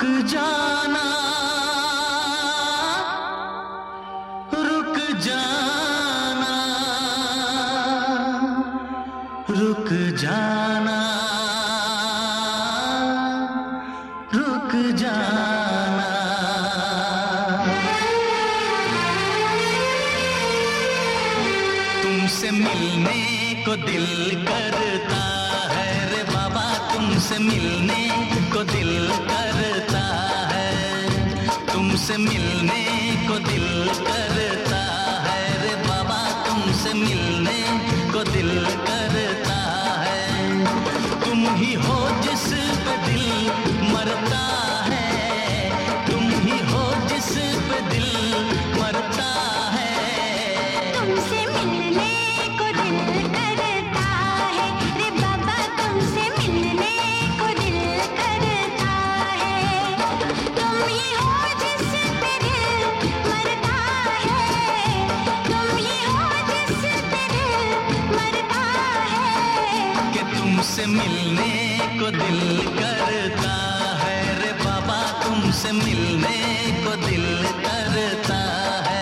रुक जाना, रुक जाना, रुक जाना, रुक जाना। तुमसे मिलने को दिल करता है रे बाबा, तुमसे मिलने को दिल करता है, तुमसे मिलने को दिल करता है रे बाबा, तुमसे मिलने को दिल करता है। तुम ही हो जिस पे दिल मरता है, तुम ही हो जिस पे दिल मरता है। तुमसे मिलने को दिल करता है रे बाबा, तुमसे मिलने को दिल करता है। तुम ही हो जिस पे दिल मरता है, तुम ही हो जिस पे दिल मरता है। कि तुमसे मिलने को दिल करता है रे बाबा, तुमसे मिलने को दिल करता है।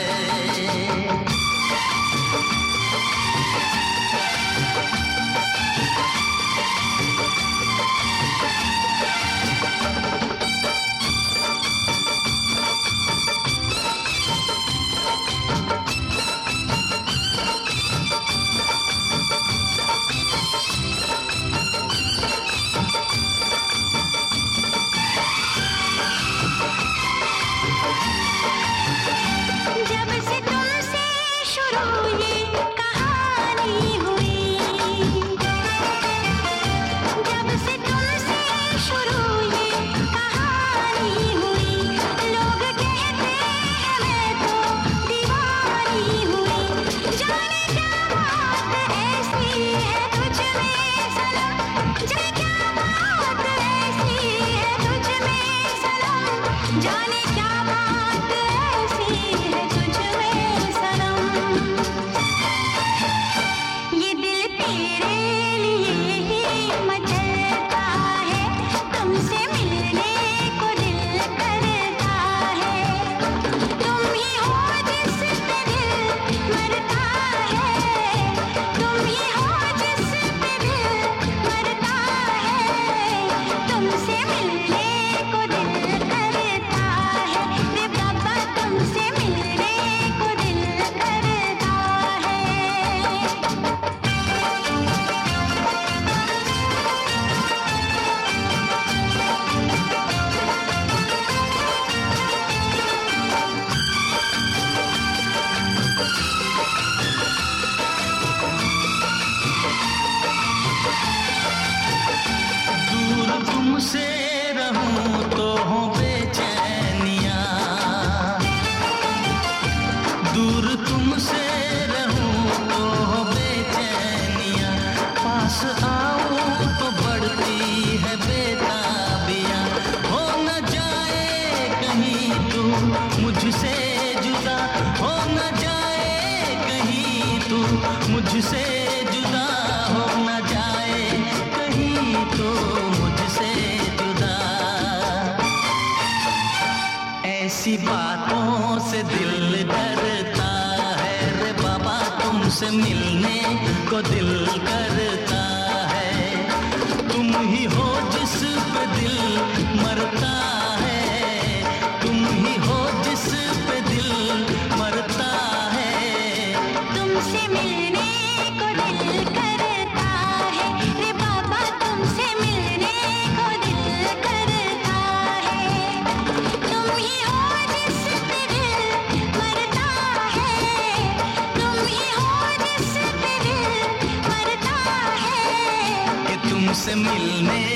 जब से तुमसे शुरू ये कहानी हुई, जब से तुमसे शुरू ये कहानी हुई, लोग कहते हैं मैं तो दीवानी हुई। जाने क्या बात ऐसी है तुझ में सनम, जाने क्या बात ऐसी है तुझ में सनम, जाने क्या बात ऐसी है तुझ में सनम। ये दिल तेरे लिए ही मचलता है, तुमसे मिलने को दिल करता है। तुम ही हो जिस पे दिल मरता है, तुम ही हो जिस पे दिल मरता है। तुमसे मिलने को दिल करता है रे बाबा, तुमसे मिलने को दिल करता है। दूर तुमसे रहूं तो हो बेचैनियां, दूर तुमसे रहूं तो हो बेचैनियां, पास आऊं तो बढ़ती है बेताबियां। हो न जाए कहीं तू मुझसे जुदा, हो न जाए कहीं तू मुझसे जुदा, हो न जाए कहीं तो मुझसे जुदा। ऐसी बातों से दिल डरता है रे बाबा, तुमसे मिलने को दिल करता है। तुम ही हो जिस पे दिल मरता है, तुम ही हो जिस पे दिल मरता है। तुमसे मिलने को दिल करता है रे बाबा, तुमसे मिलने को दिल करता है। तुम ही हो जिस पे दिल मरता है, तुम ही हो जिस पे दिल मरता है। कि तुमसे मिलने